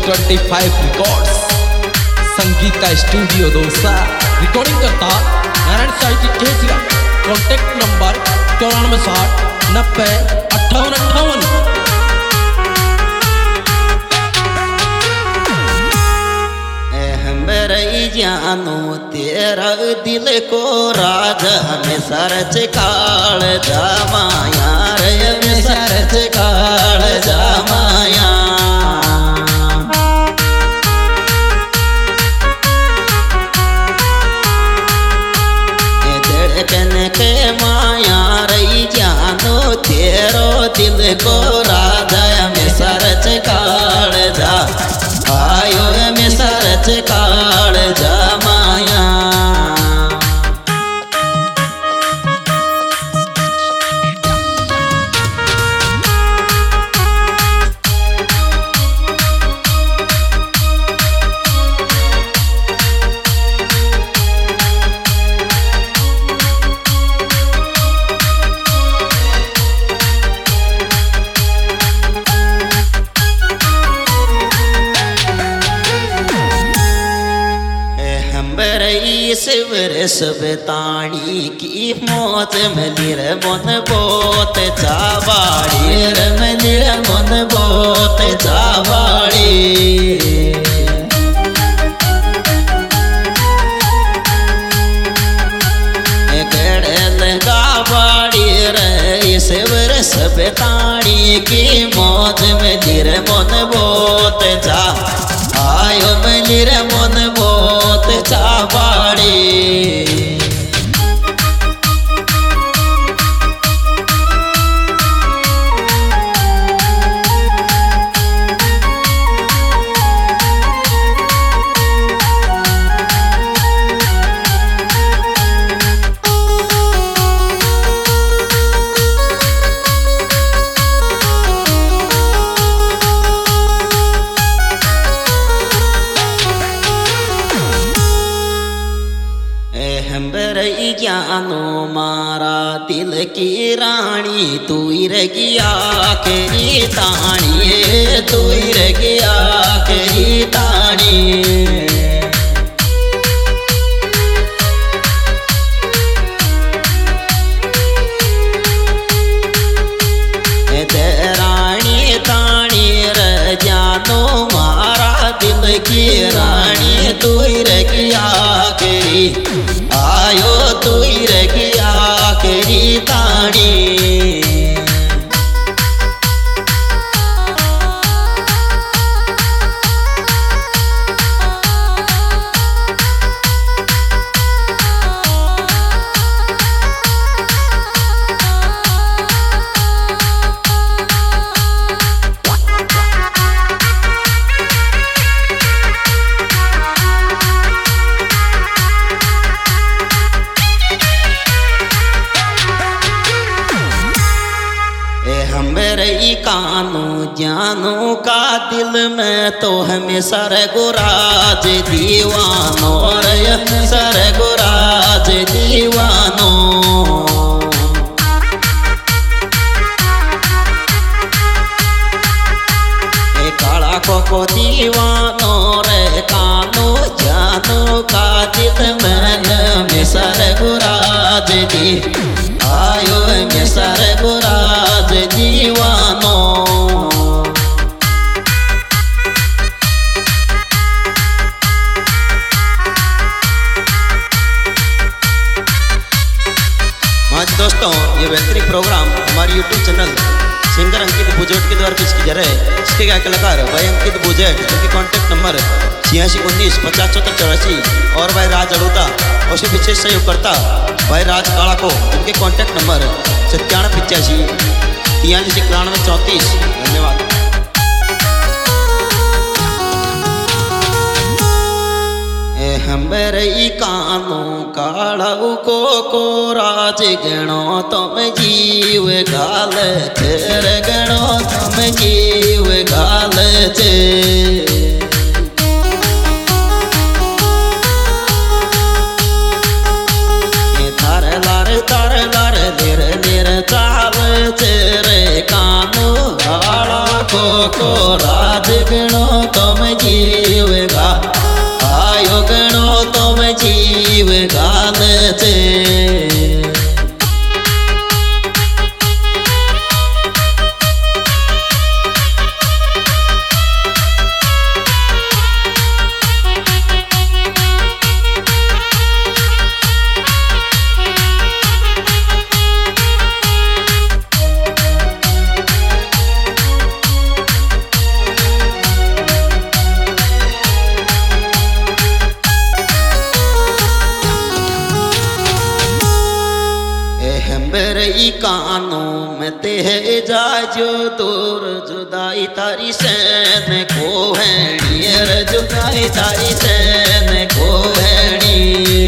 25 records Sangeeta studio दोसा recording करता नारायण साहित्य केसरिया। Contact number 9460905858। जानो तेरा दिल को राज में सरच काल जामाया रे में सरच काल जामाया। धड़कन के माया रही जानो तेरो दिल को राज में सरच काल जा आयो में सरच काल जमाया। शिवर सब ताणी की मौत मलिर मन बोत चावाड़ी मलिर मन बोत चावाड़ी। गड़ल गावाड़ी रे शिवर सब ताणी की मौत मलिर मन बोत चा आयो मलिर मन बोत चावाड़ी। जानो मारा दिल की रानी तू रगिया केरी तानी तू रगिया केरी तानी। रानी तानी र जानो मारा दिल की रानी तू रगिया केरी आयो तू रगिया केरी तानी। कानू जानू का दिल में तो हमें सरगुराज दीवानो रे सरगुराज दीवानो। काला को दीवानो रे कानू जानू का दिल में सरगुराज दी आयो में सरगुराज दीवानो। आज दोस्तों ये बेहतरीन प्रोग्राम हमारे YouTube चैनल सिंगर अंकित बुजेट के द्वारा पेश किया जा रहा है। इसके क्या कलाकार भाई अंकित बुजेट, इनके कॉन्टैक्ट नंबर 8619 75 84 और भाई राज अड़ूता और उसके विशेष सहयोगकर्ता भाई राज काला को, इनके कॉन्टैक्ट नंबर 9785 43 91 34। धन्यवाद। हमरे कानू काड़ू को राज गणो तुम जीव गाल चेर गणो तुम जीव गाल चे। थार लार निर निर चाल चेरे कानू काड़ा को राज गणो तुम रही कानों में ते जा जो दूर जुदाई तारी सैन को हैणी रे जुदाई तारी सैन को हैणी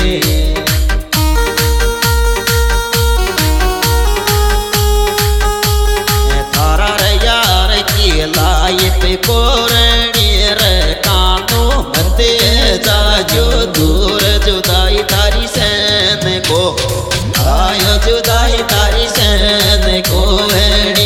थारा रे यार की लाई पे कोरणी रे कानों में ते जा जो दूर जुदाई तारी सैन को आयो जुदाई तारी सैन को हैणी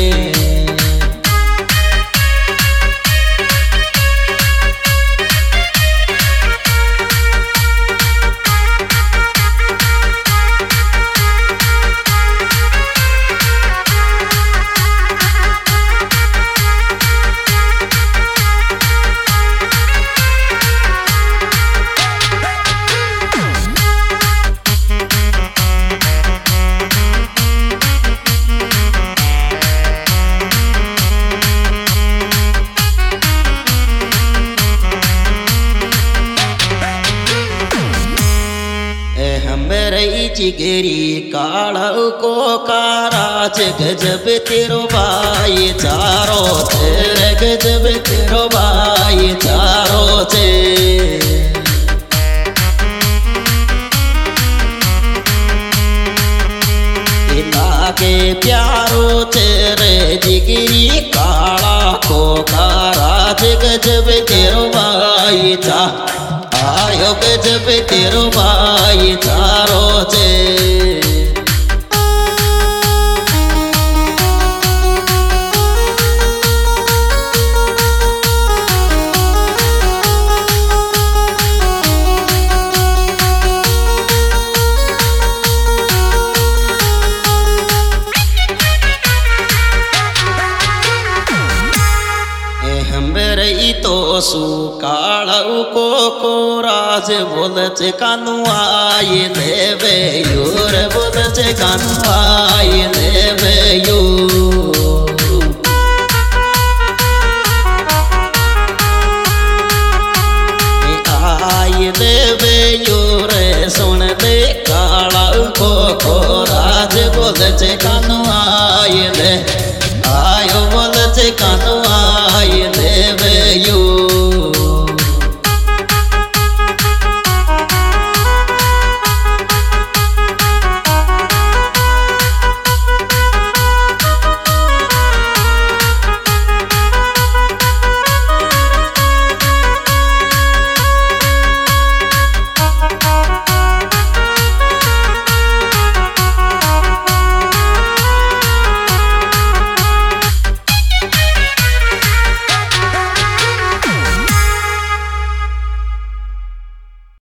जिगरी कालू को काराज गजब तेरो भाई चारो तेरे गजब तेरो भाई चारो थे लागे प्यारो तेरे जिगरी काला को काराज गजब तेरो भाई था आयो गजब तेरो भाई चारो थे तो सुकालू को राज बोलच कानू आए देवे योर बोलच कानू आए देवे यो